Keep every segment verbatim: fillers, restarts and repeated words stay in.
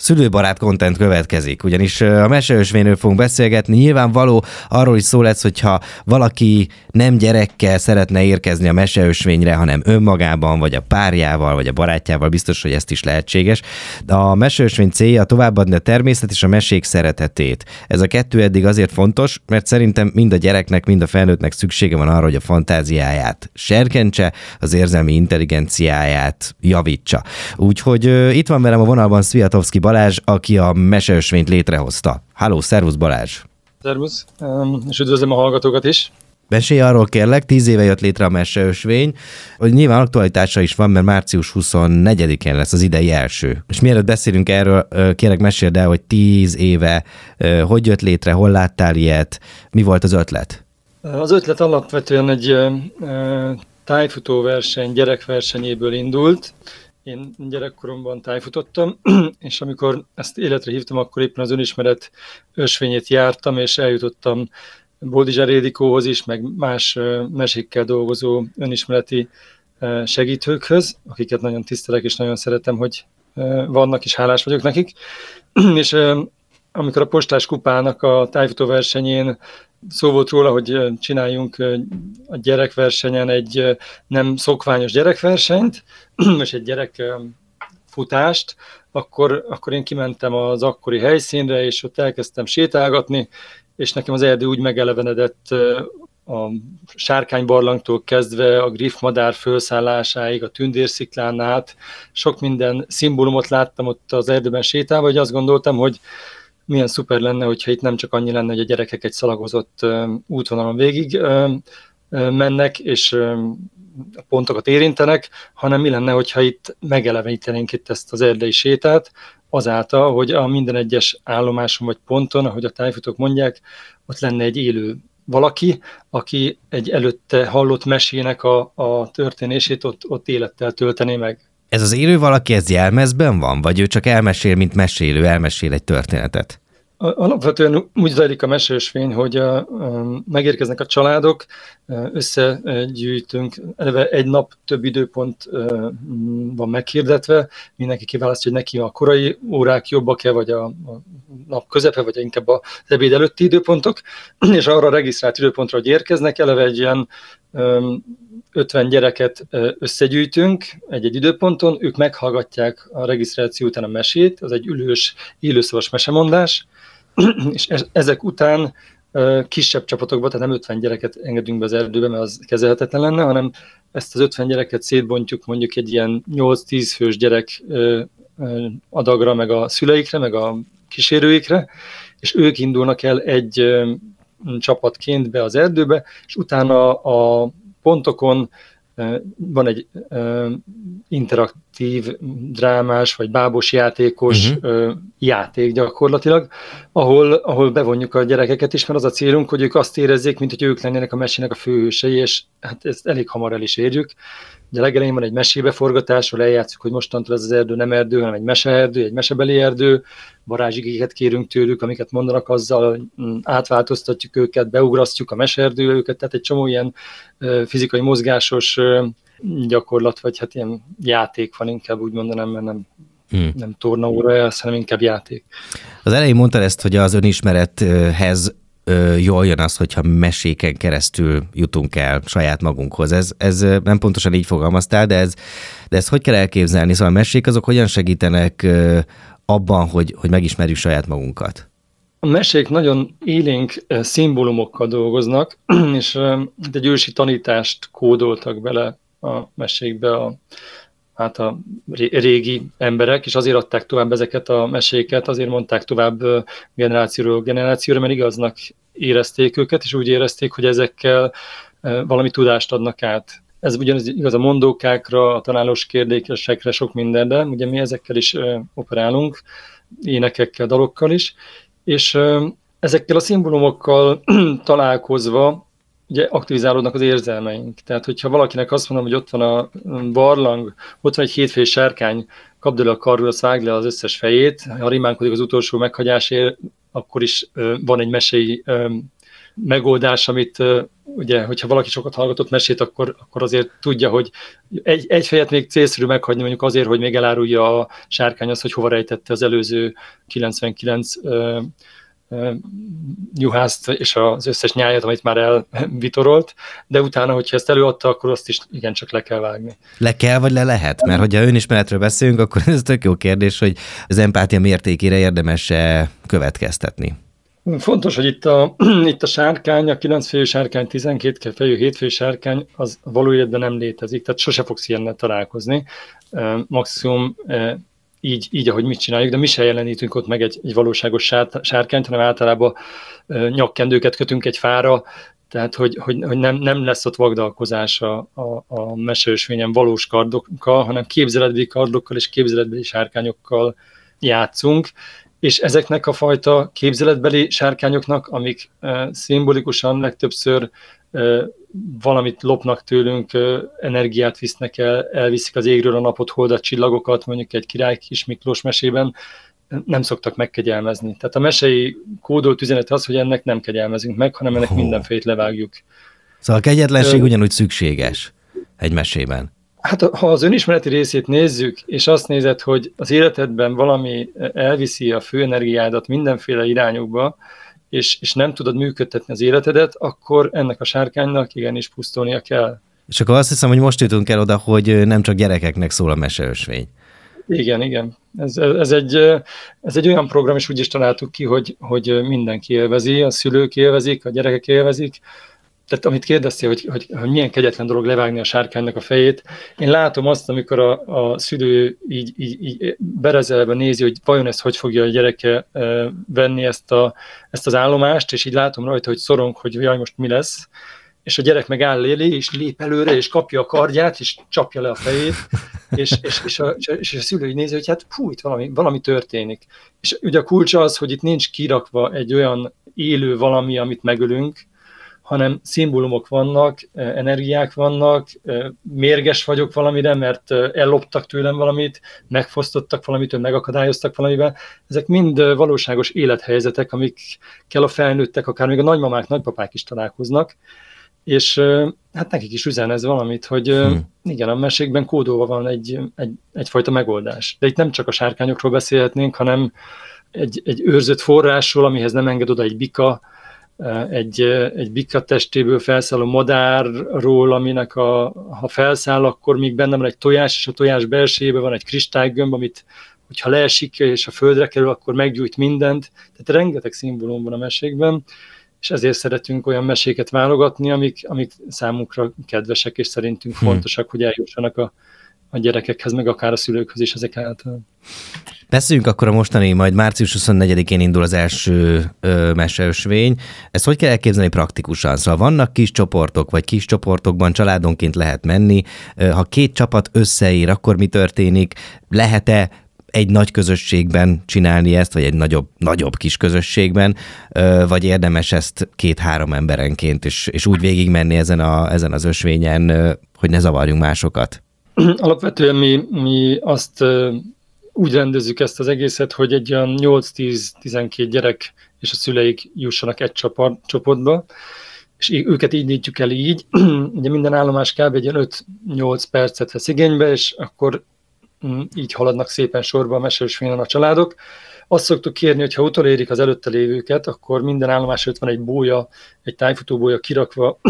szülőbarát content következik, ugyanis a meseösvényről fogunk beszélgetni. Nyilvánvaló arról is szó lesz, hogyha valaki nem gyerekkel szeretne érkezni a meseösvényre, hanem önmagában, vagy a párjával, vagy a barátjával, biztos, hogy ezt is lehetséges. De a meseösvény célja továbbadni a természet és a mesék szeretetét. Ez a kettő eddig azért fontos, mert szerintem mind a gyereknek, mind a felnőttnek szüksége van arra, hogy a fantáziáját serkentse, az érzelmi intelligenciáját javítsa. Úgyhogy uh, itt van velem a vonalban Sviatowski Balázs, aki a meseösvényt létrehozta. Halló, szervusz Balázs! Szervusz, és üdvözlöm a hallgatókat is! Mesélj arról kérlek, tíz éve jött létre a meseösvény, hogy nyilván aktualitása is van, mert március huszonnegyedikén lesz az idei első. És mielőtt beszélünk erről, kérlek meséld el, hogy tíz éve hogy jött létre, hol láttál ilyet, mi volt az ötlet? Az ötlet alapvetően egy tájfutóverseny, gyerekversenyéből indult. Én gyerekkoromban tájfutottam, és amikor ezt életre hívtam, akkor éppen az önismeret ösvényét jártam, és eljutottam Boldizsár Ildikóhoz is, meg más mesékkel dolgozó önismereti segítőkhöz, akiket nagyon tisztelek, és nagyon szeretem, hogy vannak, és hálás vagyok nekik. És amikor a Postás kupának a tájfutóversenyén szó volt róla, hogy csináljunk a gyerekversenyen egy nem szokványos gyerekversenyt, és egy gyerekfutást, akkor, akkor én kimentem az akkori helyszínre, és ott elkezdtem sétálgatni, és nekem az erdő úgy megelevenedett a sárkánybarlangtól kezdve a griffmadár felszállásáig, a tündérsziklán át, sok minden szimbólumot láttam ott az erdőben sétálva, hogy azt gondoltam, hogy milyen szuper lenne, hogyha itt nem csak annyi lenne, hogy a gyerekek egy szalagozott útvonalon végig mennek, és a pontokat érintenek, hanem mi lenne, hogyha itt megelevenítenénk itt ezt az erdei sétát, azáltal, hogy a minden egyes állomáson vagy ponton, ahogy a tájfutók mondják, ott lenne egy élő valaki, aki egy előtte hallott mesének a, a történését ott, ott élettel töltené meg. Ez az élő valaki, ez jelmezben van? Vagy ő csak elmesél, mint mesélő, elmesél egy történetet? Alapvetően úgy zajlik a meseösvény, hogy a, a, megérkeznek a családok, összegyűjtünk, eleve egy nap több időpont van meghirdetve, mindenki kiválasztja, hogy neki a korai órák jobbak-e, vagy a, a nap közepe, vagy inkább az ebéd előtti időpontok, és arra a regisztrált időpontra, hogy érkeznek, eleve egy ilyen ötven gyereket összegyűjtünk egy-egy időponton, ők meghallgatják a regisztráció után a mesét, az egy ülős, élőszavas mesemondás, és ezek után kisebb csapatokba, tehát nem ötven gyereket engedünk be az erdőbe, mert az kezelhetetlen lenne, hanem ezt az ötven gyereket szétbontjuk mondjuk egy ilyen nyolc-tíz fős gyerek adagra, meg a szüleikre, meg a kísérőikre, és ők indulnak el egy csapatként be az erdőbe, és utána a pontokon van egy interaktív, drámás vagy bábos játékos uh-huh. játék gyakorlatilag, ahol, ahol bevonjuk a gyerekeket is, mert az a célunk, hogy ők azt érezzék, mint hogy ők lennének a mesének a főhősei, és hát ezt elég hamar el is érjük. Ugye a legelején van egy mesébeforgatásról, eljátszuk, hogy mostantól ez az erdő nem erdő, hanem egy meseerdő, egy mesebeli erdő, varázsigéket kérünk tőlük, amiket mondanak, azzal átváltoztatjuk őket, beugrasztjuk a meseerdőbe őket, tehát egy csomó ilyen fizikai mozgásos gyakorlat, vagy hát ilyen játék van, inkább úgy mondanám, mert nem, hmm. nem tornaóra elsz, hanem inkább játék. Az elején mondtad ezt, hogy az önismerethez jól jön az, hogyha meséken keresztül jutunk el saját magunkhoz. Ez, ez nem pontosan így fogalmaztál, de, ez, de ezt hogy kell elképzelni? Szóval a mesék azok hogyan segítenek abban, hogy, hogy megismerjük saját magunkat? A mesék nagyon élénk szimbólumokkal dolgoznak, és egy ősi tanítást kódoltak bele a mesékbe a, hát a régi emberek, és azért adták tovább ezeket a meséket, azért mondták tovább generációról generációra, mert igaznak érezték őket, és úgy érezték, hogy ezekkel valami tudást adnak át. Ez ugyanaz igaz a mondókákra, a találós kérdésekre, sok mindenre, ugye mi ezekkel is operálunk, énekekkel, dalokkal is, és ezekkel a szimbólumokkal találkozva ugye aktivizálódnak az érzelmeink. Tehát, hogyha valakinek azt mondom, hogy ott van a barlang, ott van egy hétfejű sárkány, kapd el a karról, azt vágd le az összes fejét, ha rimánkodik az utolsó meghagyásért, akkor is van egy mesei megoldás, amit ugye, hogyha valaki sokat hallgatott mesét, akkor, akkor azért tudja, hogy egy, egy fejet még célszerű meghagyni mondjuk azért, hogy még elárulja a sárkány azt, hogy hova rejtette az előző kilencvenkilenc ö, ö, juhászt és az összes nyáját, amit már elvitorolt, de utána, hogyha ezt előadta, akkor azt is igencsak le kell vágni. Le kell, vagy le lehet? Mert hogyha önismeretről beszélünk, akkor ez tök jó kérdés, hogy az empátia mértékére érdemes-e következtetni. Fontos, hogy itt a, itt a sárkány, a kilenc fejű sárkány, tizenkét fejű, hét fejű sárkány, az való életben nem létezik, tehát sose fogsz ilyennel találkozni. Maximum így, így, ahogy mit csináljuk, de mi se jelenítünk ott meg egy, egy valóságos sár, sárkányt, hanem általában nyakkendőket kötünk egy fára, tehát hogy, hogy, hogy nem, nem lesz ott vagdalkozás a, a, a meseösvényen valós kardokkal, hanem képzeletbeli kardokkal és képzeletbeli sárkányokkal játszunk, és ezeknek a fajta képzeletbeli sárkányoknak, amik uh, szimbolikusan legtöbbször uh, valamit lopnak tőlünk, uh, energiát visznek el, elviszik az égről a napot, holdat, csillagokat, mondjuk egy Király Kis Miklós mesében, nem szoktak megkegyelmezni. Tehát a mesei kódolt üzenet az, hogy ennek nem kegyelmezünk meg, hanem ennek oh. mindenfélét levágjuk. Szóval a kegyetlenség uh, ugyanúgy szükséges egy mesében. Hát ha az önismereti részét nézzük, és azt nézed, hogy az életedben valami elviszi a fő energiádat mindenféle irányokba, és, és nem tudod működtetni az életedet, akkor ennek a sárkánynak igenis pusztulnia kell. És akkor azt hiszem, hogy most jutunk el oda, hogy nem csak gyerekeknek szól a meseösvény. Igen, igen. Ez, ez, egy, ez egy olyan program, és úgy is találtuk ki, hogy, hogy mindenki élvezi, a szülők élvezik, a gyerekek élvezik. Tehát amit kérdeztél, hogy, hogy, hogy milyen kegyetlen dolog levágni a sárkánynak a fejét, én látom azt, amikor a, a szülő így, így, így berezelve nézi, hogy vajon ezt hogy fogja a gyereke venni ezt, a, ezt az állomást, és így látom rajta, hogy szorong, hogy jaj, most mi lesz, és a gyerek meg áll elé, és lép előre, és kapja a kardját, és csapja le a fejét, és, és, és, a, és a szülő így nézi, hogy hát fú, itt valami, valami történik. És ugye a kulcs az, hogy itt nincs kirakva egy olyan élő valami, amit megölünk, hanem szimbólumok vannak, energiák vannak, mérges vagyok valamire, mert elloptak tőlem valamit, megfosztottak valamitől, megakadályoztak valamivel. Ezek mind valóságos élethelyzetek, amikkel a felnőttek, akár még a nagymamák, nagypapák is találkoznak, és hát nekik is üzen ez valamit, hogy hmm. igen, a mesékben kódolva van egy, egy, egyfajta megoldás. De itt nem csak a sárkányokról beszélhetnénk, hanem egy, egy őrzött forrásról, amihez nem enged oda egy bika, egy, egy bika testéből felszálló madárról, aminek a, ha felszáll, akkor még benne van egy tojás, és a tojás belsejében van egy kristálygömb, amit hogyha leesik és a földre kerül, akkor meggyújt mindent. Tehát rengeteg szimbólum van a mesékben, és ezért szeretünk olyan meséket válogatni, amik, amik számunkra kedvesek, és szerintünk hmm. fontosak, hogy eljussanak a, a gyerekekhez, meg akár a szülőkhöz is ezek által. Beszéljünk akkor a mostani, majd március huszonnegyedikén indul az első ö, meseösvény. Ezt hogy kell elképzelni praktikusan? Szóval vannak kis csoportok, vagy kis csoportokban családonként lehet menni. Ha két csapat összeér, akkor mi történik? Lehet-e egy nagy közösségben csinálni ezt, vagy egy nagyobb, nagyobb kis közösségben, vagy érdemes ezt két-három emberenként, és, és úgy végigmenni ezen, a, ezen az ösvényen, hogy ne zavarjunk másokat? Alapvetően mi, mi azt úgy rendezzük ezt az egészet, hogy egy olyan nyolc-tíz-tizenkét gyerek és a szüleik jussanak egy csoport, csoportba, és őket így nyitjuk el így. Ugye minden állomás kb. Egy öt-nyolc percet vesz igénybe, és akkor így haladnak szépen sorba a meseösvényen a családok. Azt szoktuk kérni, hogy ha utolérik az előtte lévőket, akkor minden állomás előtt van egy bója, egy tájfutóbója kirakva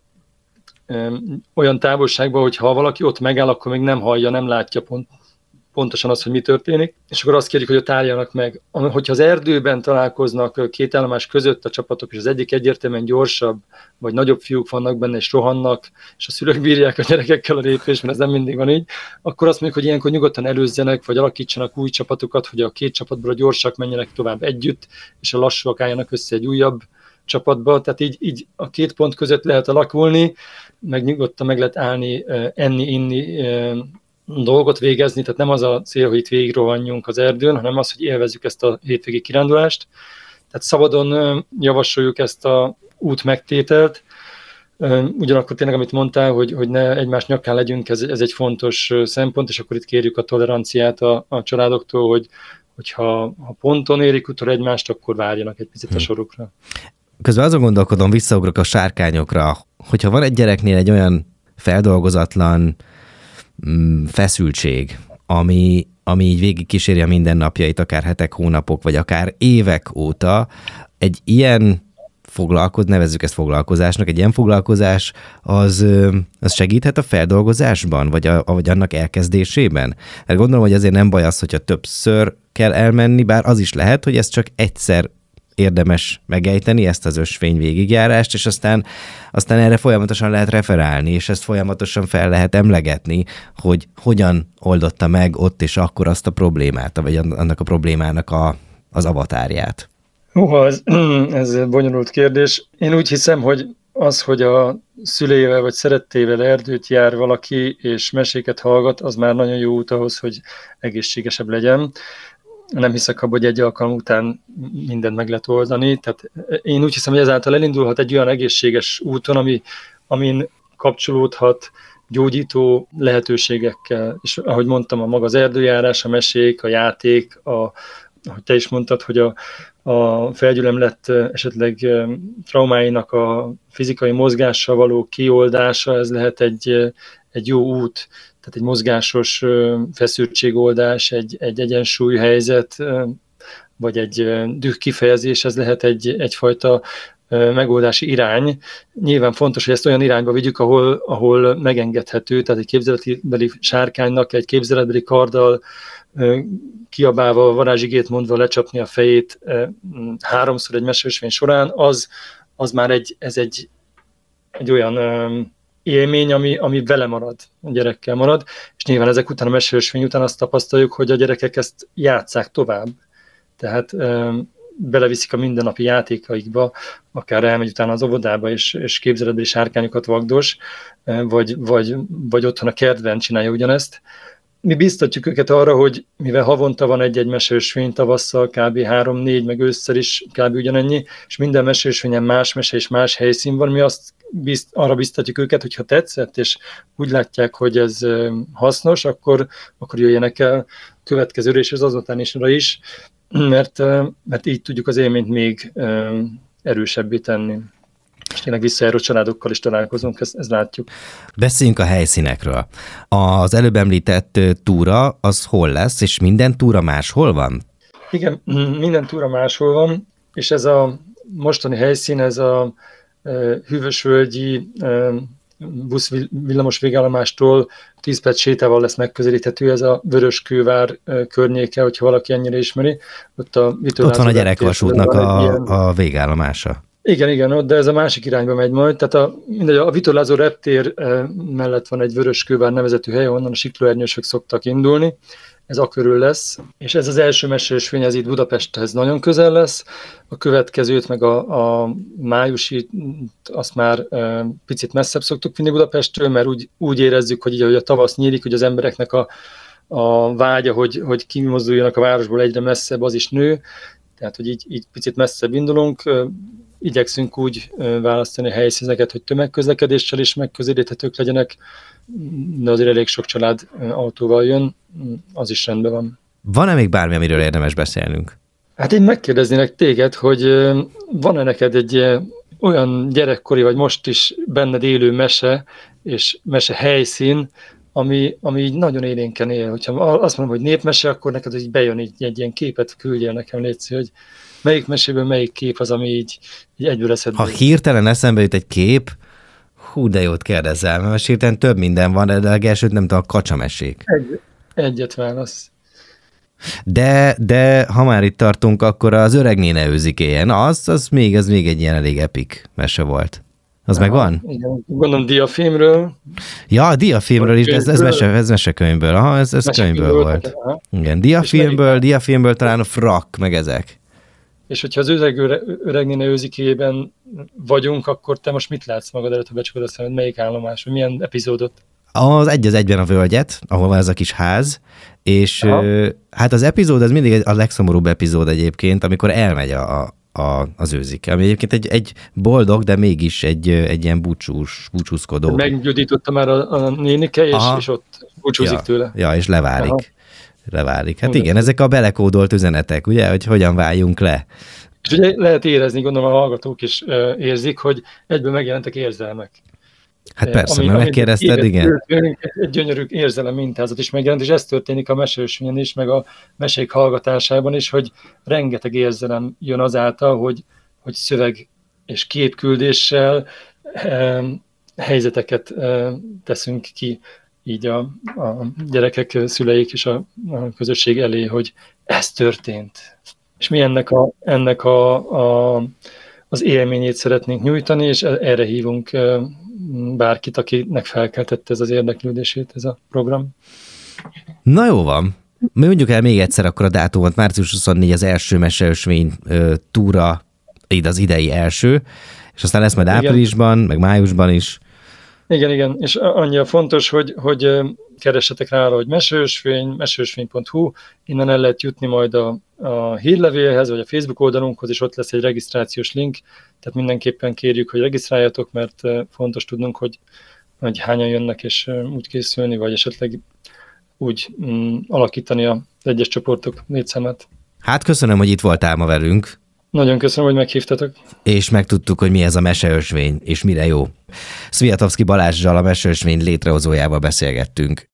olyan távolságban, hogy ha valaki ott megáll, akkor még nem hallja, nem látja pont, pontosan azt, hogy mi történik. És akkor azt kérjük, hogy ott álljanak meg. Hogyha az erdőben találkoznak két állomás között a csapatok, és az egyik egyértelműen gyorsabb, vagy nagyobb fiúk vannak benne, és rohannak, és a szülők bírják a gyerekekkel a lépést, mert ez nem mindig van így, akkor azt mondjuk, hogy ilyenkor nyugodtan előzzenek, vagy alakítsanak új csapatokat, hogy a két csapatból a gyorsak menjenek tovább együtt, és a lassúak álljanak össze egy újabb csapatba. Tehát így, így a két pont között lehet alakulni, meg nyugodtan meg lehet állni, enni, inni, dolgot végezni, tehát nem az a cél, hogy itt végig rohanjunk az erdőn, hanem az, hogy élvezzük ezt a hétvégi kirándulást. Tehát szabadon javasoljuk ezt a út megtételt. Ugyanakkor tényleg, amit mondtál, hogy, hogy ne egymás nyakán legyünk, ez, ez egy fontos szempont, és akkor itt kérjük a toleranciát a, a családoktól, hogy hogyha ha ponton érik utol egymást, akkor várjanak egy picit a sorukra. közben azon gondolkodom, visszaugrok a sárkányokra, hogyha van egy gyereknél egy olyan feldolgozatlan mm, feszültség, ami, ami így végig kíséri a mindennapjait, akár hetek, hónapok, vagy akár évek óta, egy ilyen foglalkoz, nevezzük ezt foglalkozásnak, egy ilyen foglalkozás az, az segíthet a feldolgozásban, vagy, a, vagy annak elkezdésében? Hát gondolom, hogy azért nem baj az, hogyha többször kell elmenni, bár az is lehet, hogy ez csak egyszer érdemes megejteni, ezt az ösvény végigjárást, és aztán, aztán erre folyamatosan lehet referálni, és ezt folyamatosan fel lehet emlegetni, hogy hogyan oldotta meg ott és akkor azt a problémát, vagy annak a problémának a, az avatárját. Húha, ez, ez bonyolult kérdés. Én úgy hiszem, hogy az, hogy a szüleivel vagy szerettével erdőt jár valaki, és meséket hallgat, az már nagyon jó út ahhoz, hogy egészségesebb legyen. Nem hiszek abban, hogy egy alkalom után mindent meg lehet oldani. Tehát én úgy hiszem, hogy ezáltal elindulhat egy olyan egészséges úton, ami, amin kapcsolódhat gyógyító lehetőségekkel. És ahogy mondtam, a maga az erdőjárás, a mesék, a játék, a, ahogy te is mondtad, hogy a, a felgyülemlett esetleg traumáinak a fizikai mozgással való kioldása, ez lehet egy, egy jó út. Tehát egy mozgásos feszültségoldás, egy, egy egyensúlyhelyzet, vagy egy düh kifejezés, ez lehet egy, egyfajta megoldási irány. Nyilván fontos, hogy ezt olyan irányba vigyük, ahol, ahol megengedhető, tehát egy képzeletbeli sárkánynak egy képzeletbeli karddal kiabálva, varázsigét mondva lecsapni a fejét háromszor egy meseösvény során, az, az már egy, ez egy, egy olyan élmény, ami, ami vele marad, a gyerekkel marad, és nyilván ezek után, a meseösvény után azt tapasztaljuk, hogy a gyerekek ezt játsszák tovább. Tehát e, beleviszik a mindennapi játékaikba, akár elmegy utána az óvodába, és, és képzeletbeli sárkányokat vagdos, e, vagy, vagy, vagy otthon a kertben csinálja ugyanezt. Mi biztatjuk őket arra, hogy mivel havonta van egy-egy meseösvény, tavasszal kb. három-négy, meg ősszel is kb. Ugyanennyi, és minden meseösvényen más mese és más helyszín van, mi azt bizt, arra biztatjuk őket, hogy ha tetszett, és úgy látják, hogy ez hasznos, akkor, akkor jöjjenek el következőre és az azután isra is, mert, mert így tudjuk az élményt még erősebbé tenni. És tényleg visszajáró családokkal is találkozunk, ezt, ezt látjuk. Beszéljünk a helyszínekről. Az előbb említett túra, az hol lesz, és minden túra máshol van? Igen, minden túra máshol van, és ez a mostani helyszín, ez a Hűvösvölgyi busz villamos végállomástól tíz perc sétával lesz megközelíthető, ez a Vöröskővár környéke, hogyha valaki ennyire ismeri. Ott, a ott van a gyerekvasútnak a, a végállomása. Igen, igen, de ez a másik irányba megy majd. Tehát a, mindegy, a vitorlázó reptér mellett van egy Vöröskővár nevezetű hely, onnan a siklóernyősök szoktak indulni. Ez a körül lesz, és ez az első meseösvény, ez itt Budapesthez nagyon közel lesz. A következőt, meg a, a májusi, azt már e, picit messzebb szoktuk vinni Budapesttől, mert úgy, úgy érezzük, hogy így, ahogy a tavasz nyílik, hogy az embereknek a, a vágya, hogy, hogy kimozduljanak a városból egyre messzebb, az is nő. Tehát, hogy így, így picit messzebb indulunk. Igyekszünk úgy választani a helyszíneket, hogy tömegközlekedéssel is megközelíthetők legyenek, de azért elég sok család autóval jön, az is rendben van. Van-e még bármi, amiről érdemes beszélnünk? Hát én megkérdeznének téged, hogy van-e neked egy olyan gyerekkori, vagy most is benned élő mese, és mese helyszín, ami, ami így nagyon élénken él. Hogyha azt mondom, hogy népmese, akkor neked így bejön így egy ilyen képet, küldjél nekem, létszik, hogy melyik meséből melyik kép az, ami így, így egyből eszedbe. Ha hirtelen eszembe jut egy kép, hú, de jót kérdezel, mert most hirtelen több minden van, de a legelsőt nem tudom, a kacsamesék. Egy, egyet válasz. De, de ha már itt tartunk, akkor az Öreg néne őzikéje, na az, az még, az még egy ilyen elég epik mese volt. Az aha, megvan? Igen, gondolom diafilmről. Ja, a diafilmről is, de ez, ez, mese, ez mesekönyvből. Aha, ez, ez könyvből volt. volt. Igen, diafilmből, diafilmből talán a frak, meg ezek. És hogyha az Öreg, Öreg néne őzikéjében vagyunk, akkor te most mit látsz magad előtt, ha becsukod a szemed, melyik állomás, vagy milyen epizódot? Az egy az egyben a völgyet, ahol van ez a kis ház, és aha, hát az epizód, az mindig a legszomorúbb epizód egyébként, amikor elmegy a, a, az őzike, ami egyébként egy, egy boldog, de mégis egy, egy ilyen búcsús, búcsúzkodó. Meggyógyította már a, a nénike, és, és ott búcsúzik ja, tőle. Ja, és leválik. Aha. Leválik. Hát igen, igen, ezek a belekódolt üzenetek, ugye, hogy hogyan váljunk le. És ugye lehet érezni, gondolom a hallgatók is érzik, hogy egyből megjelentek érzelmek. Hát persze, ami, mert megkérdezted, igen. Egy gyönyörű érzelem mintázat is megjelent, és ez történik a meseösvényen is, meg a mesék hallgatásában is, hogy rengeteg érzelem jön azáltal, hogy, hogy szöveg és képküldéssel eh, helyzeteket eh, teszünk ki így a, a gyerekek, szüleik és a, a közösség elé, hogy ez történt. És mi ennek, a, ennek a, a, az élményét szeretnénk nyújtani, és erre hívunk eh, bárkit, akinek felkeltette ez az érdeklődését, ez a program. Na jó van. Mi mondjuk el még egyszer akkor a dátumot. március huszonnégy az első meseösvény túra, így az idei első, és aztán lesz majd áprilisban, igen. meg májusban is. Igen, igen, és annyi a fontos, hogy, hogy keressetek rá arra, hogy meseösvény, meseösvény pont hu, innen el lehet jutni majd a, a hírlevélhez, vagy a Facebook oldalunkhoz, és ott lesz egy regisztrációs link, tehát mindenképpen kérjük, hogy regisztráljatok, mert fontos tudnunk, hogy, hogy hányan jönnek, és úgy készülni, vagy esetleg úgy mm, alakítani az egyes csoportok létszámát. Hát köszönöm, hogy itt voltál ma velünk. Nagyon köszönöm, hogy meghívtatok. És megtudtuk, hogy mi ez a meseösvény, és mire jó. Sviatowski Balázsral, a meseösvény létrehozójával beszélgettünk.